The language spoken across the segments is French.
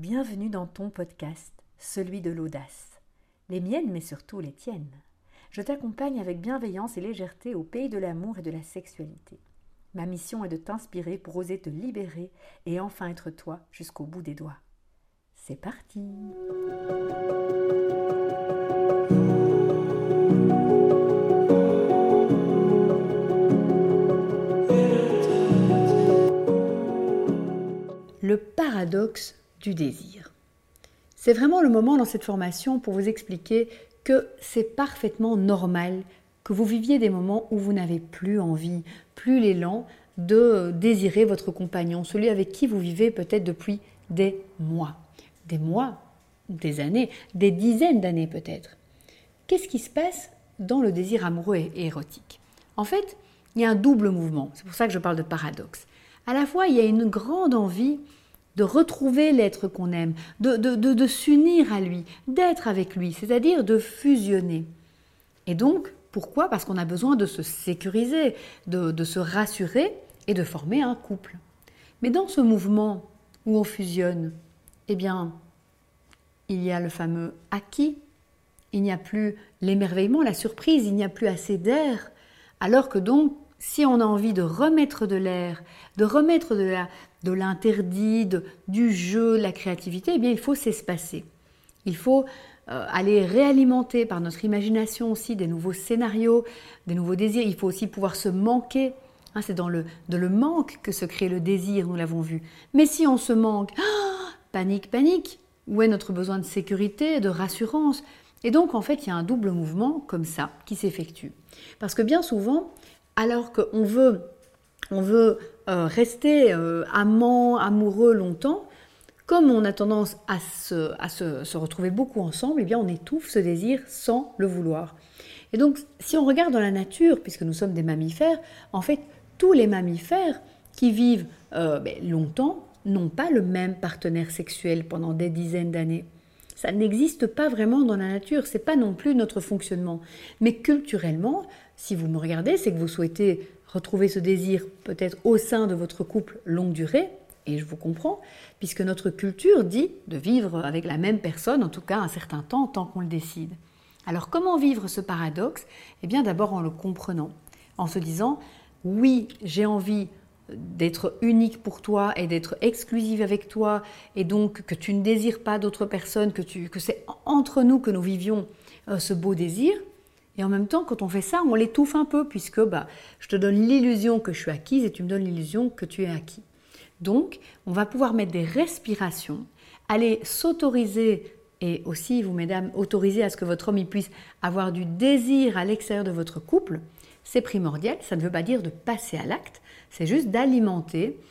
Bienvenue dans ton podcast, celui de l'audace. Les miennes, mais surtout les tiennes. Je t'accompagne avec bienveillance et légèreté au pays de l'amour et de la sexualité. Ma mission est de t'inspirer pour oser te libérer et enfin être toi jusqu'au bout des doigts. C'est parti! Le paradoxe du désir. C'est vraiment le moment dans cette formation pour vous expliquer que c'est parfaitement normal que vous viviez des moments où vous n'avez plus envie, plus l'élan de désirer votre compagnon, celui avec qui vous vivez peut-être depuis des mois, des années, des dizaines d'années peut-être. Qu'est-ce qui se passe dans le désir amoureux et érotique? En fait, il y a un double mouvement, c'est pour ça que je parle de paradoxe. À la fois, il y a une grande envie de retrouver l'être qu'on aime, de s'unir à lui, d'être avec lui, c'est-à-dire de fusionner. Et donc, pourquoi? Parce qu'on a besoin de se sécuriser, de se rassurer et de former un couple. Mais dans ce mouvement où on fusionne, eh bien, il y a le fameux acquis, il n'y a plus l'émerveillement, la surprise, il n'y a plus assez d'air, alors que donc, si on a envie de remettre de l'air, de remettre de l'interdit, du jeu, de la créativité, eh bien, il faut s'espacer. Il faut aller réalimenter par notre imagination aussi des nouveaux scénarios, des nouveaux désirs. Il faut aussi pouvoir se manquer. C'est dans le manque que se crée le désir, nous l'avons vu. Mais si on se manque, panique, où est notre besoin de sécurité, de rassurance? Et donc, en fait, il y a un double mouvement comme ça qui s'effectue. Parce que bien souvent, alors qu'on veut rester amant, amoureux longtemps, comme on a tendance à se retrouver beaucoup ensemble, eh bien on étouffe ce désir sans le vouloir. Et donc, si on regarde dans la nature, puisque nous sommes des mammifères, en fait, tous les mammifères qui vivent longtemps n'ont pas le même partenaire sexuel pendant des dizaines d'années. Ça n'existe pas vraiment dans la nature, c'est pas non plus notre fonctionnement. Mais culturellement, si vous me regardez, c'est que vous souhaitez retrouver ce désir peut-être au sein de votre couple longue durée, et je vous comprends, puisque notre culture dit de vivre avec la même personne, en tout cas un certain temps, tant qu'on le décide. Alors comment vivre ce paradoxe? Eh bien d'abord en le comprenant, en se disant « oui, j'ai envie d'être unique pour toi et d'être exclusive avec toi, et donc que tu ne désires pas d'autres personnes, que c'est entre nous que nous vivions ce beau désir ». Et en même temps, quand on fait ça, on l'étouffe un peu, puisque je te donne l'illusion que je suis acquise et tu me donnes l'illusion que tu es acquis. Donc, on va pouvoir mettre des respirations, aller s'autoriser, et aussi, vous mesdames, autoriser à ce que votre homme puisse avoir du désir à l'extérieur de votre couple. C'est primordial, ça ne veut pas dire de passer à l'acte, c'est juste d'alimenter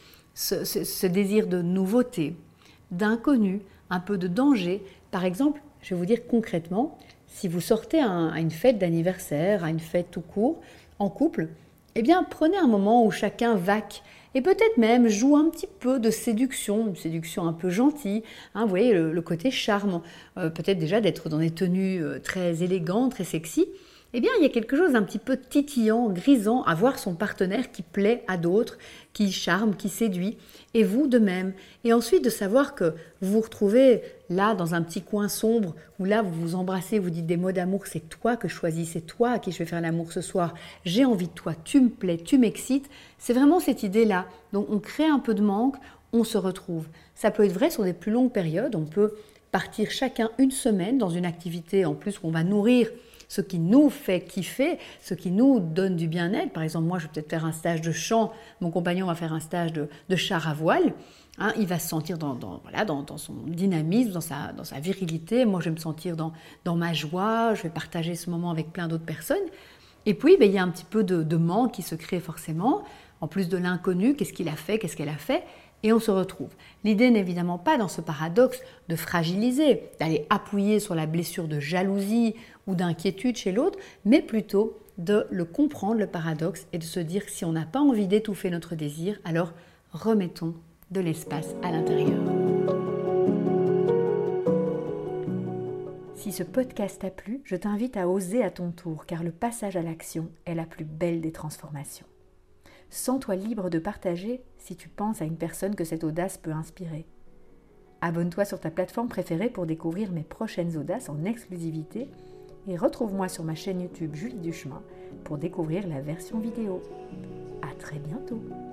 ce désir de nouveauté, d'inconnu, un peu de danger. Par exemple, je vais vous dire concrètement, si vous sortez à une fête d'anniversaire, à une fête tout court, en couple, eh bien prenez un moment où chacun vaque et peut-être même joue un petit peu de séduction, une séduction un peu gentille. Vous voyez le côté charme, peut-être déjà d'être dans des tenues très élégantes, très sexy. Eh bien, il y a quelque chose d'un petit peu titillant, grisant à voir son partenaire qui plaît à d'autres, qui charme, qui séduit, et vous de même. Et ensuite de savoir que vous vous retrouvez là dans un petit coin sombre, où là vous vous embrassez, vous dites des mots d'amour, c'est toi que je choisis, c'est toi à qui je vais faire l'amour ce soir, j'ai envie de toi, tu me plais, tu m'excites. C'est vraiment cette idée-là. Donc on crée un peu de manque, on se retrouve. Ça peut être vrai sur des plus longues périodes, on peut partir chacun une semaine dans une activité en plus où on va nourrir ce qui nous fait kiffer, ce qui nous donne du bien-être. Par exemple, moi, je vais peut-être faire un stage de chant, mon compagnon va faire un stage de char à voile. Il va se sentir dans son dynamisme, dans sa virilité. Moi, je vais me sentir dans ma joie, je vais partager ce moment avec plein d'autres personnes. Et puis, il y a un petit peu de manque qui se crée forcément, en plus de l'inconnu, qu'est-ce qu'il a fait, qu'est-ce qu'elle a fait, et on se retrouve. L'idée n'est évidemment pas dans ce paradoxe de fragiliser, d'aller appuyer sur la blessure de jalousie ou d'inquiétude chez l'autre, mais plutôt de le comprendre, le paradoxe, et de se dire que si on n'a pas envie d'étouffer notre désir, alors remettons de l'espace à l'intérieur. Si ce podcast t'a plu, je t'invite à oser à ton tour, car le passage à l'action est la plus belle des transformations. Sens-toi libre de partager si tu penses à une personne que cette audace peut inspirer. Abonne-toi sur ta plateforme préférée pour découvrir mes prochaines audaces en exclusivité et retrouve-moi sur ma chaîne YouTube Julie Duchemin pour découvrir la version vidéo. À très bientôt.